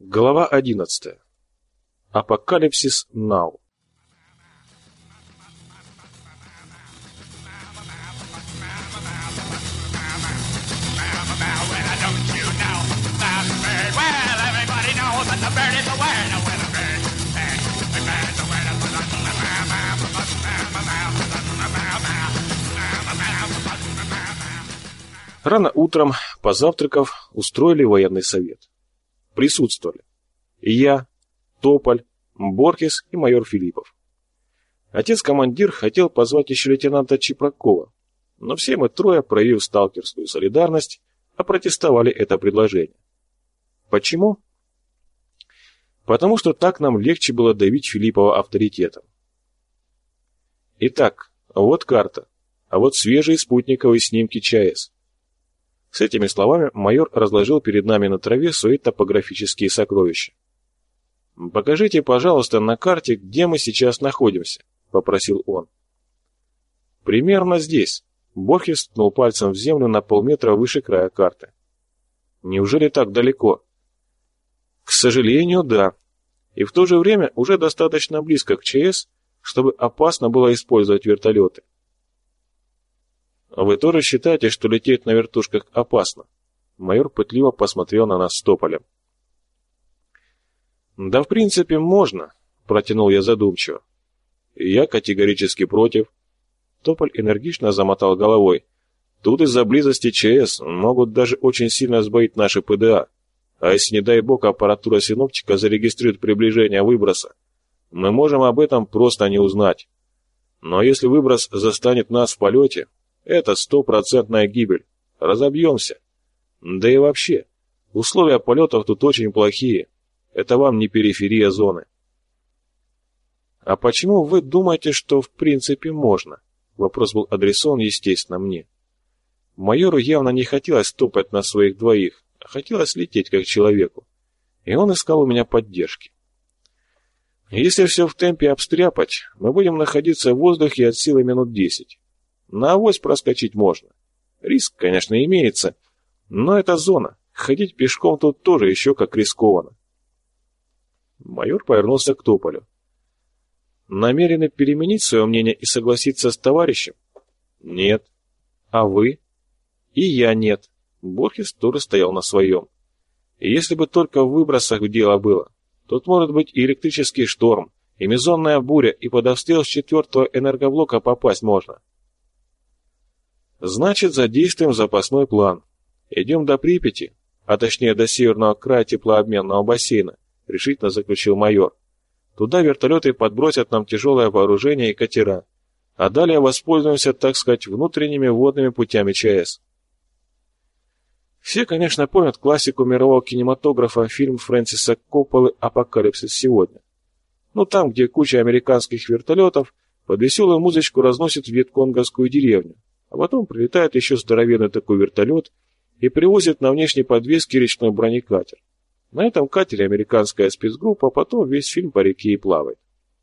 Глава 11. Апокалипсис Нау. Рано утром, позавтракав, устроили военный совет. Присутствовали я, Тополь, Борхес и майор Филиппов. Отец-командир хотел позвать еще лейтенанта Чепракова, но все мы трое, проявив сталкерскую солидарность, опротестовали это предложение. Почему? Потому что так нам легче было давить Филиппова авторитетом. Итак, вот карта, а вот свежие спутниковые снимки ЧАЭС. С этими словами майор разложил перед нами на траве свои топографические сокровища. «Покажите, пожалуйста, на карте, где мы сейчас находимся», — попросил он. «Примерно здесь», — Борхес ткнул пальцем в землю на полметра выше края карты. «Неужели так далеко?» «К сожалению, да. И в то же время уже достаточно близко к ЧАЭС, чтобы опасно было использовать вертолеты». «Вы тоже считаете, что лететь на вертушках опасно?» Майор пытливо посмотрел на нас с Тополем. «Да в принципе можно», — протянул я задумчиво. «Я категорически против». Тополь энергично замотал головой. «Тут из-за близости ЧАЭС могут даже очень сильно сбоить наши ПДА. А если, не дай бог, аппаратура синоптика зарегистрирует приближение выброса, мы можем об этом просто не узнать. Но если выброс застанет нас в полете, это 100% гибель. Разобьемся. Да и вообще, условия полетов тут очень плохие. Это вам не периферия зоны». «А почему вы думаете, что в принципе можно?» Вопрос был адресован, естественно, мне. Майору явно не хотелось топать на своих двоих, а хотелось лететь как человеку. И он искал у меня поддержки. «Если все в темпе обстряпать, мы будем находиться в воздухе от силы минут 10. На авось проскочить можно. Риск, конечно, имеется, но это зона. Ходить пешком тут тоже еще как рискованно». Майор повернулся к Тополю. «Намерены переменить свое мнение и согласиться с товарищем?» «Нет». «А вы?» «И я нет». Борхес тоже стоял на своем. И если бы только в выбросах дело было, тут может быть и электрический шторм, и мезонная буря, и под обстрел с 4-го энергоблока попасть можно. «Значит, задействуем запасной план. Идем до Припяти, а точнее до северного края теплообменного бассейна», — решительно заключил майор. «Туда вертолеты подбросят нам тяжелое вооружение и катера, а далее воспользуемся, так сказать, внутренними водными путями ЧАЭС». Все, конечно, помнят классику мирового кинематографа, фильм Фрэнсиса Копполы «Апокалипсис сегодня». Ну, там, где куча американских вертолетов под веселую музычку разносит вьетконговскую деревню, а потом прилетает еще здоровенный такой вертолет и привозит на внешней подвеске речной бронекатер. На этом катере американская спецгруппа, потом весь фильм по реке и плавает.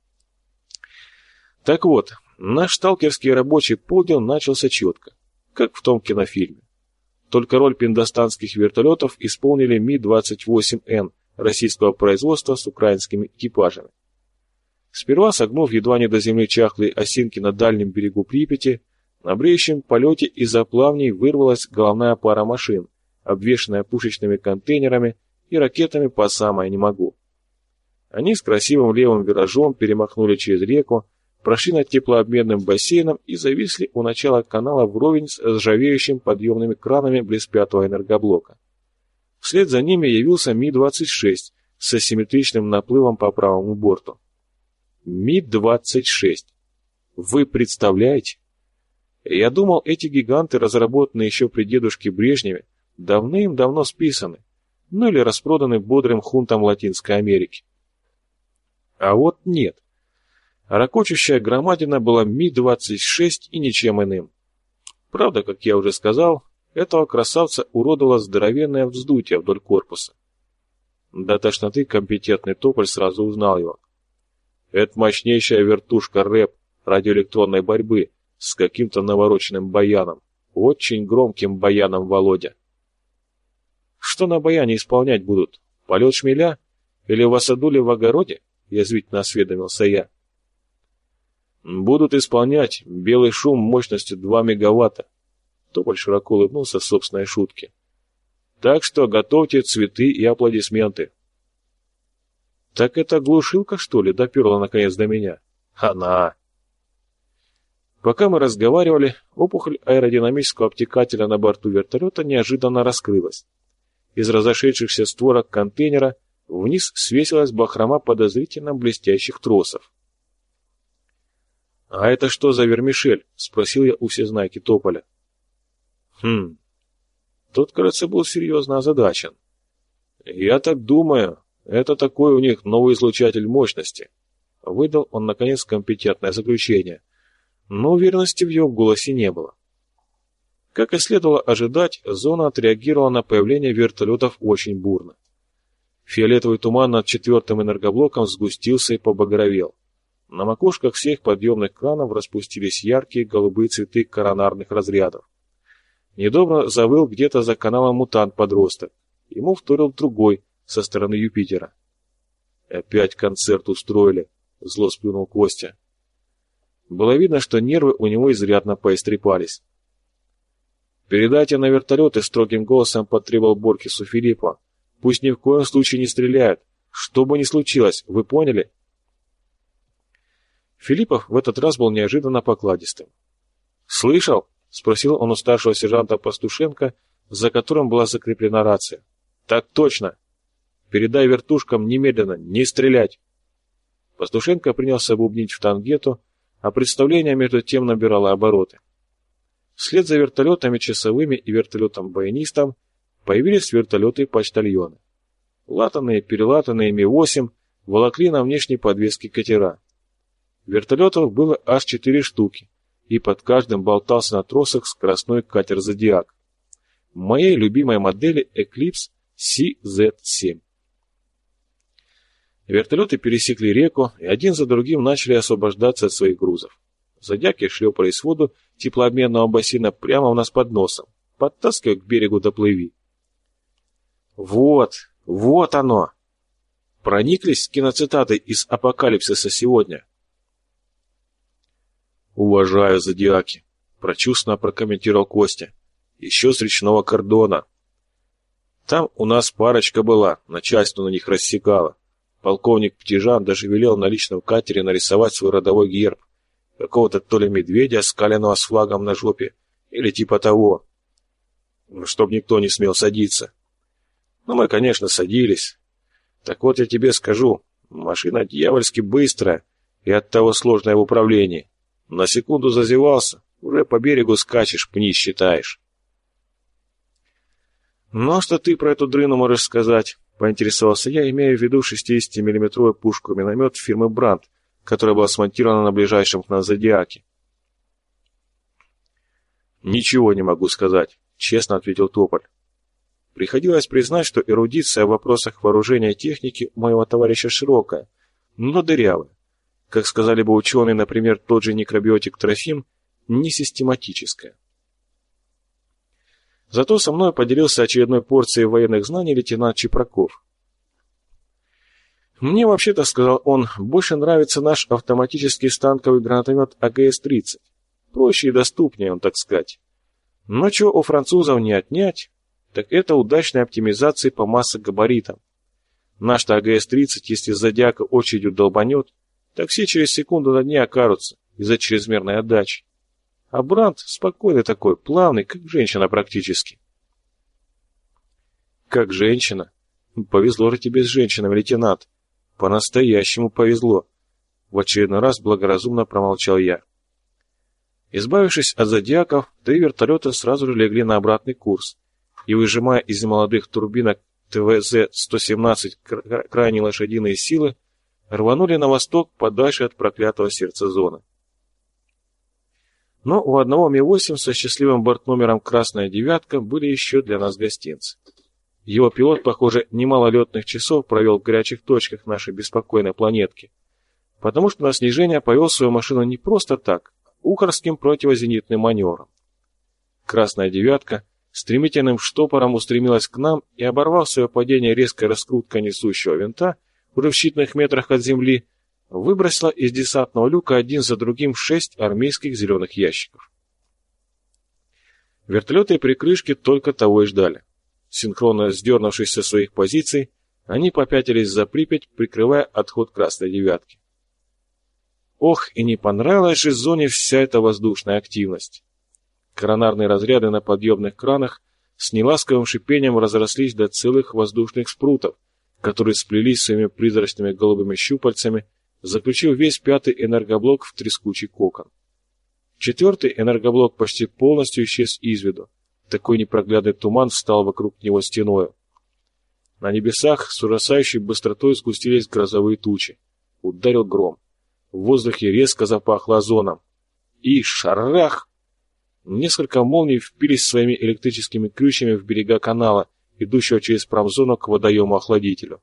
Так вот, наш сталкерский рабочий полдень начался четко, как в том кинофильме. Только роль пиндостанских вертолетов исполнили Ми-28Н российского производства с украинскими экипажами. Сперва, согнув едва не до земли чахлые осинки на дальнем берегу Припяти, на бреющем полете из-за плавней вырвалась головная пара машин, обвешанная пушечными контейнерами и ракетами по самое не могу. Они с красивым левым виражом перемахнули через реку, прошли над теплообменным бассейном и зависли у начала канала вровень с ржавеющим подъемными кранами близ 5-го энергоблока. Вслед за ними явился Ми-26 с асимметричным наплывом по правому борту. Ми-26. Вы представляете? Я думал, эти гиганты, разработанные еще при дедушке Брежневе, давным-давно списаны, ну или распроданы бодрым хунтам Латинской Америки. А вот нет. Ракочущая громадина была Ми-26 и ничем иным. Правда, как я уже сказал, этого красавца уродовало здоровенное вздутие вдоль корпуса. До тошноты компетентный Тополь сразу узнал его. Это мощнейшая вертушка РЭП радиоэлектронной борьбы с каким-то навороченным баяном. Очень громким баяном, Володя. Что на баяне исполнять будут? Полет шмеля Или в саду, или в огороде?» — язвительно осведомился я. «Будут исполнять белый шум мощностью 2 мегаватта». Тополь широко улыбнулся собственной шутке. «Так что готовьте цветы и аплодисменты». «Так это глушилка, что ли?» — доперла наконец до меня. «Она!» Пока мы разговаривали, опухоль аэродинамического обтекателя на борту вертолета неожиданно раскрылась. Из разошедшихся створок контейнера вниз свесилась бахрома подозрительно блестящих тросов. «А это что за вермишель?» — спросил я у всезнайки Тополя. Тот, кажется, был серьезно озадачен. «Я так думаю, это такой у них новый излучатель мощности», — выдал он, наконец, компетентное заключение. Но уверенности в его голосе не было. Как и следовало ожидать, зона отреагировала на появление вертолетов очень бурно. Фиолетовый туман над 4-м энергоблоком сгустился и побагровел. На макушках всех подъемных кранов распустились яркие голубые цветы коронарных разрядов. Недобро завыл где-то за каналом мутант-подросток. Ему вторил другой со стороны Юпитера. «Опять концерт устроили», — зло сплюнул Костя. Было видно, что нервы у него изрядно поистрепались. «Передайте на вертолеты», — строгим голосом потребовал Борхесу Филиппа. «Пусть ни в коем случае не стреляют. Что бы ни случилось, вы поняли?» Филиппов в этот раз был неожиданно покладистым. «Слышал?» — спросил он у старшего сержанта Пастушенко, за которым была закреплена рация. «Так точно. Передай вертушкам немедленно не стрелять». Пастушенко принялся бубнить в тангету, а представление между тем набирало обороты. Вслед за вертолетами часовыми и вертолетом-баянистом появились вертолеты-почтальоны. Латанные, перелатанные Ми-8 волокли на внешней подвеске катера. Вертолетов было аж 4 штуки, и под каждым болтался на тросах скоростной катер «Зодиак» моей любимой модели Eclipse CZ-7. Вертолеты пересекли реку и один за другим начали освобождаться от своих грузов. Зодиаки шлепались в воду теплообменного бассейна прямо у нас под носом, подтаскивая к берегу доплыви. Вот оно! Прониклись киноцитатой из «Апокалипсиса» сегодня. «Уважаю зодиаки», — прочувственно прокомментировал Костя. «Еще с речного кордона. Там у нас парочка была, начальство на них рассекало. Полковник Птижан даже велел на личном катере нарисовать свой родовой герб. Какого-то то ли медведя, скаленного с флагом на жопе, или типа того. Чтоб никто не смел садиться. Ну, мы, конечно, садились. Так вот я тебе скажу, машина дьявольски быстрая и оттого сложная в управлении. На секунду зазевался, уже по берегу скачешь, пни считаешь». «Ну, а что ты про эту дрыну можешь сказать?» — поинтересовался я, имея в виду 60-миллиметровую пушку-миномет фирмы «Брандт», которая была смонтирована на ближайшем к нам «Зодиаке». «Ничего не могу сказать», — честно ответил Тополь. Приходилось признать, что эрудиция в вопросах вооружения и техники у моего товарища широкая, но дырявая. Как сказали бы ученые, например, тот же некробиотик Трофим, несистематическая. Зато со мной поделился очередной порцией военных знаний лейтенант Чепраков. «Мне вообще-то, — сказал он, — больше нравится наш автоматический станковый гранатомет АГС-30. Проще и доступнее он, так сказать. Но чего у французов не отнять, так это удачной оптимизации по массогабаритам. Наш-то АГС-30, если зодиака очередью долбанет, так все через секунду на дне окажутся из-за чрезмерной отдачи. А Брандт спокойный такой, плавный, как женщина практически». «Как женщина? Повезло же тебе с женщинами, лейтенант. По-настоящему повезло», — в очередной раз благоразумно промолчал я. Избавившись от зодиаков, 3 вертолета сразу же легли на обратный курс и, выжимая из молодых турбинок ТВЗ-117 крайние лошадиные силы, рванули на восток подальше от проклятого сердца зоны. Но у одного Ми-8 со счастливым бортномером «Красная девятка» были еще для нас гостинцы. Его пилот, похоже, немало летных часов провел в горячих точках нашей беспокойной планетки, потому что на снижение повел свою машину не просто так, а ухарским противозенитным маневром. «Красная девятка» стремительным штопором устремилась к нам и, оборвав свое падение резкой раскруткой несущего винта, уже в считанных метрах от земли, выбросила из десантного люка один за другим 6 армейских зеленых ящиков. Вертолеты и прикрышки только того и ждали. Синхронно сдернувшись со своих позиций, они попятились за Припять, прикрывая отход Красной Девятки. Ох, и не понравилась же зоне вся эта воздушная активность. Коронарные разряды на подъемных кранах с неласковым шипением разрослись до целых воздушных спрутов, которые сплелись своими призрачными голубыми щупальцами, заключив весь 5-й энергоблок в трескучий кокон. 4-й энергоблок почти полностью исчез из виду. Такой непроглядный туман встал вокруг него стеною. На небесах с ужасающей быстротой сгустились грозовые тучи. Ударил гром. В воздухе резко запахло озоном. И шарах! Несколько молний впились своими электрическими крючьями в берега канала, идущего через промзону к водоему-охладителю.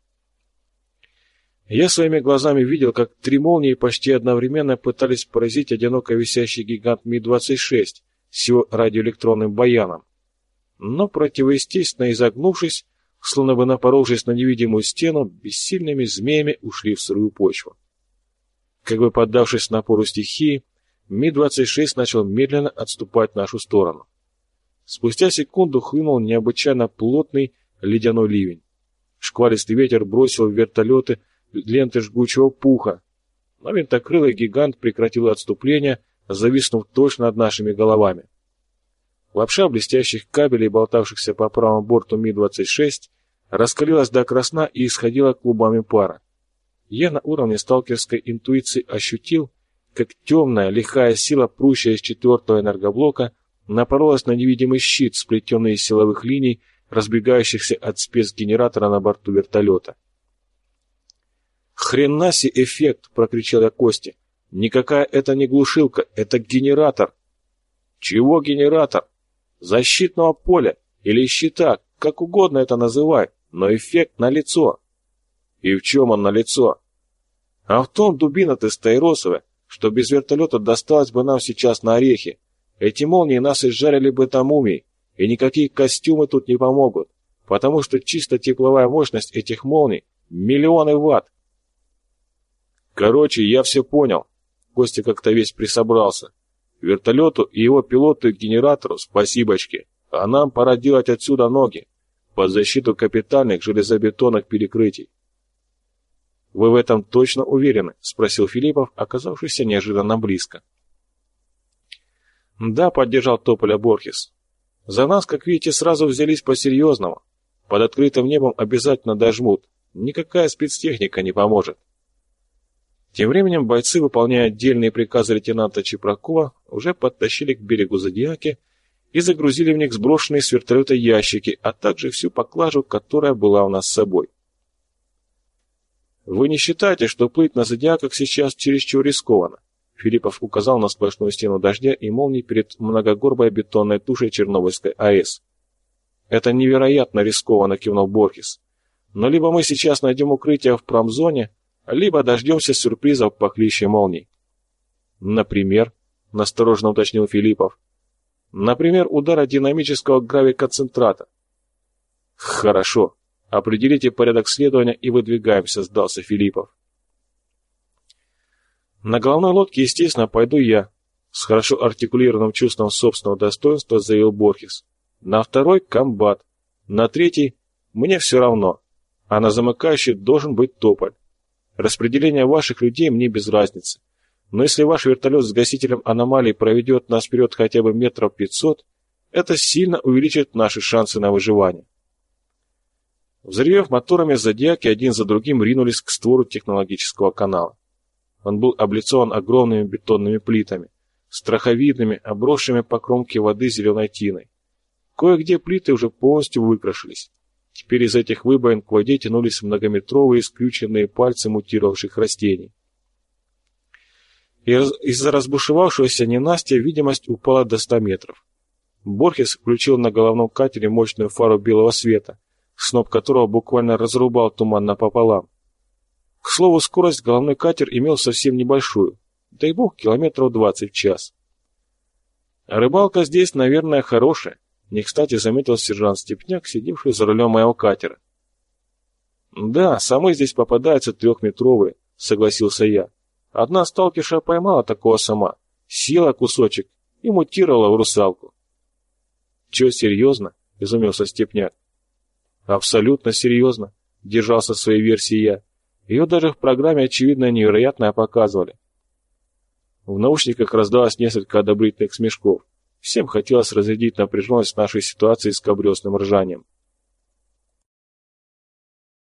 Я своими глазами видел, как 3 молнии почти одновременно пытались поразить одиноко висящий гигант Ми-26 с его радиоэлектронным баяном. Но, противоестественно изогнувшись, словно бы напоровшись на невидимую стену, бессильными змеями ушли в сырую почву. Как бы поддавшись напору стихии, Ми-26 начал медленно отступать в нашу сторону. Спустя секунду хлынул необычайно плотный ледяной ливень. Шквалистый ветер бросил в вертолеты ленты жгучего пуха, но винтокрылый гигант прекратил отступление, зависнув точно над нашими головами. Лапша блестящих кабелей, болтавшихся по правому борту Ми-26, раскалилась до красна и исходила клубами пара. Я на уровне сталкерской интуиции ощутил, как темная, лихая сила, прущая из 4-го энергоблока, напоролась на невидимый щит, сплетенный из силовых линий, разбегающихся от спецгенератора на борту вертолета. «Хрена си эффект!» — прокричал я Косте. «Никакая это не глушилка, это генератор!» «Чего генератор? Защитного поля или щита, как угодно это называй, но эффект налицо». «И в чем он налицо?» «А в том, дубина ты стаиросовая, что без вертолета досталось бы нам сейчас на орехи. Эти молнии нас изжарили бы до мумий, и никакие костюмы тут не помогут, потому что чисто тепловая мощность этих молний — миллионы ватт». «Короче, я все понял». Костя как-то весь присобрался. «Вертолету и его пилоту и генератору спасибочки, а нам пора делать отсюда ноги, под защиту капитальных железобетонных перекрытий». «Вы в этом точно уверены?» — спросил Филиппов, оказавшийся неожиданно близко. «Да», — поддержал Тополя Борхес. «За нас, как видите, сразу взялись по-серьезному. Под открытым небом обязательно дожмут. Никакая спецтехника не поможет». Тем временем бойцы, выполняя отдельные приказы лейтенанта Чепракова, уже подтащили к берегу Зодиаки и загрузили в них сброшенные с вертолета ящики, а также всю поклажу, которая была у нас с собой. «Вы не считаете, что плыть на Зодиаках сейчас чересчур рискованно?» Филиппов указал на сплошную стену дождя и молний перед многогорбой бетонной тушей Чернобыльской АЭС. «Это невероятно рискованно», — кивнул Борхес. «Но либо мы сейчас найдем укрытие в промзоне, либо дождемся сюрпризов похлеще молний». «Например?» — настороженно уточнил Филиппов. «Например, удара динамического гравиконцентрата». «Хорошо. Определите порядок следования и выдвигаемся», — сдался Филиппов. «На головной лодке, естественно, пойду я», — с хорошо артикулированным чувством собственного достоинства заявил Борхес. «На второй — комбат. На третий — мне все равно. А на замыкающий должен быть Тополь. Распределение ваших людей мне без разницы. Но если ваш вертолет с гасителем аномалий проведет нас вперед хотя бы метров 500, это сильно увеличит наши шансы на выживание». Взрывев моторами, зодиаки один за другим ринулись к створу технологического канала. Он был облицован огромными бетонными плитами, страховидными, обросшими по кромке воды зеленой тиной. Кое-где плиты уже полностью выкрашились. Теперь из этих выбоин к воде тянулись многометровые скрюченные пальцы мутировавших растений. Из-за разбушевавшегося ненастья видимость упала до 100 метров. Борхес включил на головном катере мощную фару белого света, сноп которого буквально разрубал туман напополам. К слову, скорость головной катер имел совсем небольшую, дай бог, километров 20 в час. «Рыбалка здесь, наверное, хорошая», — не кстати заметил сержант Степняк, сидевший за рулем моего катера. «Да, самы здесь попадаются 3-метровые», — согласился я. «Одна сталкерша поймала такого сама, съела кусочек и мутировала в русалку». «Чё, серьезно?» — изумился Степняк. «Абсолютно серьезно», — держался в своей версии я. «Ее даже в программе очевидно невероятное показывали». В наушниках раздалось несколько одобрительных смешков. Всем хотелось разрядить напряженность нашей ситуации скабрёзным ржанием.